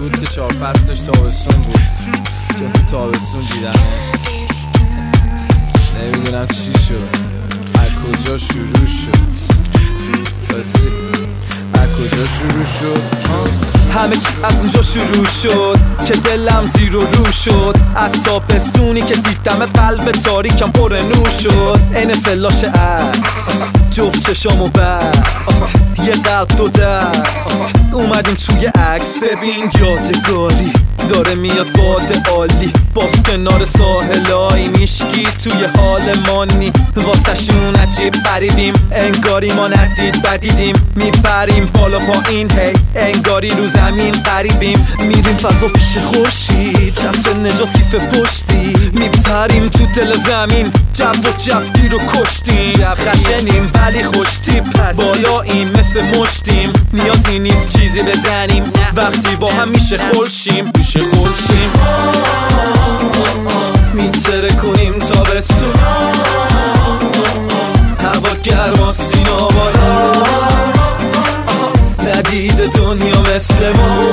بود که 4 فصلش تابستون بود، چون تو تابستون دیدمت. نمیدونم چی شد، از کجا شروع شد، از کجا شروع شد. همه چی از اونجا شروع شد که دلم زیر و رو شد. از تابستونی که دیدم قلب تاریکم پر نور شد. این فلاش عکس جفت چشامو بست، یه قلب دو دست. اومدیم توی عکس، ببین یادگاری داره میاد باد عالی. باز کنار ساحلای میشکی توی حال مانی. واسه شون عجیب غریبیم، انگاری ما ندید بدیدیم. میپریم بالا پایین هی انگاری رو زمین قریبیم. میریم فضا پیش خورشید، چتر نجات کیف پشتی. میپریم تو دل زمین، جو و جوگیر رو کشتیم. جو خشنیم ولی خوش تیپ، بالاییم مثل مشتیم. نیازی نیست چیزی بزنیم، وقتی با هم میشه خلشیم. میتره کنیم تابستون، هوا گرما سینا بالا. ندید دنیا مثل ما،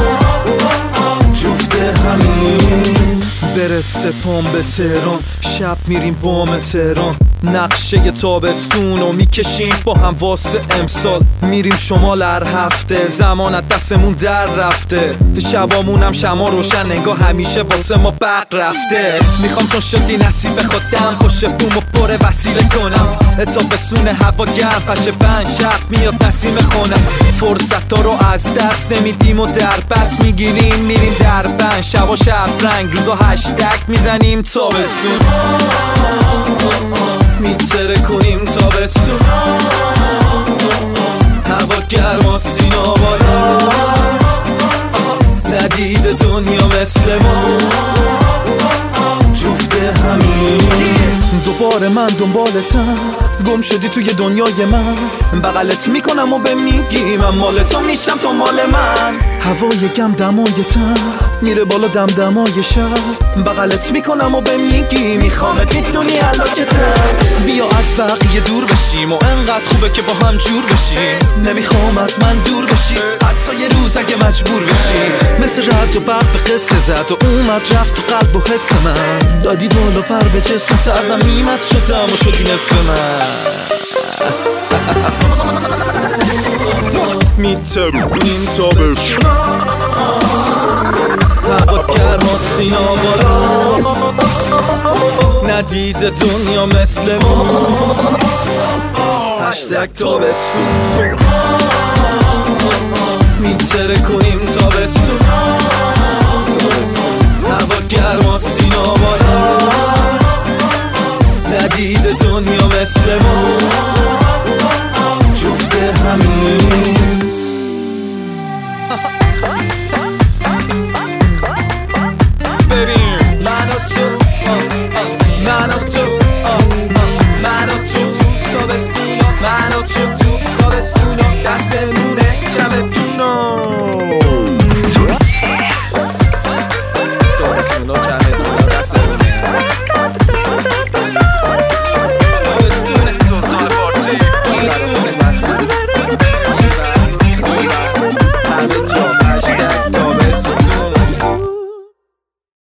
جفت همین. برسه پام به تهران، شب میریم بام تهران. نقشه تابستون رو میکشیم با هم واسه امسال. میریم شمال هر هفته، زمانت دستمون در رفته. شبامونم شما روشن، انگار همیشه واسه ما برق رفته. میخوام چون شدی نصیب خودم، پشت بومو پر وسیله کنم. تابستون هوا گرم پشه بند، شب میاد نسیم خونم. فرصت ها رو از دست نمیدیم و در بست میگیریم. میریم در بند، شبا شب رنگ، روزا هشتگ میزنیم تابستون. میتره کنیم تابستون، هوا گرما سینا بالا. ندید دنیا مثل ما، جفت همین. دوباره من دنبالتم، گم شدی توی دنیای من. بغلت میکنم و به میگی من مال تو میشم تو مال من. هوای گم دمایتم میره بالا دمدمای شب. بغلت میکنم و به میگی میخوامت، میدونی علاقتم. بیا از بقیه دور بشیم و انقدر خوبه که با هم جور بشیم. نمیخوام از من دور بشی، حتی یه روز اگه مجبور بشی. مثل رد و برق به قصه زد و اومد رفت تو قلب و حس من. دادی بالا پر به جسم سردم نیمت شدم و شدی نصف من. میترونیم تابستون، هوا گرما سینا بالا. ندید دنیا مثل ما، هشتگ تابستون. میتره کنیم تابستون، هوا گرما سینا بالا. ندید دنیا مثل ما، جفت همین.